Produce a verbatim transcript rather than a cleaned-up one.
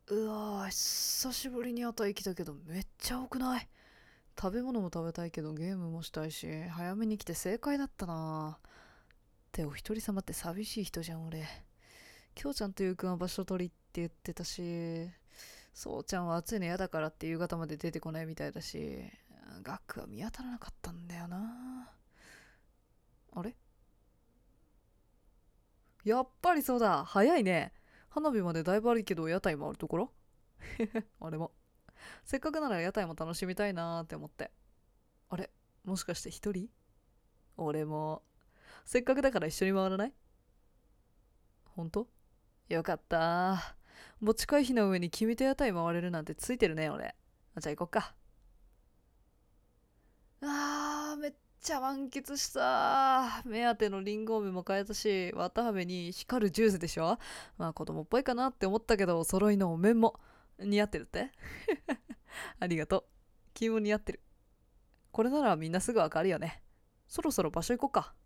うわー、久しぶりに屋台来たけどめっちゃ多くない？食べ物も食べたいけどゲームもしたいし、早めに来て正解だったな。ってお一人様って寂しい人じゃん俺。きょうちゃんとゆうくんは場所取りって言ってたし、そうちゃんは暑いの嫌だからって夕方まで出てこないみたいだし、ガックは見当たらなかったんだよな。あれ、やっぱりそうだ、早いね。花火までだいぶあるけど屋台もあるところ。あれもせっかくなら屋台も楽しみたいなーって思って。あれ、もしかして一人？俺も。せっかくだから一緒に回らない？本当？よかった。持ち帰りの上に君と屋台回れるなんてついてるね俺。あ、じゃあ行こっか。あー、めっちゃ満喫した。目当てのリンゴ飴も買えたし、綿あめに光るジュースでしょ。まあ子供っぽいかなって思ったけど、お揃いのお面も似合ってるって。ありがとう。君も似合ってる。これならみんなすぐわかるよね。そろそろ場所行こっか。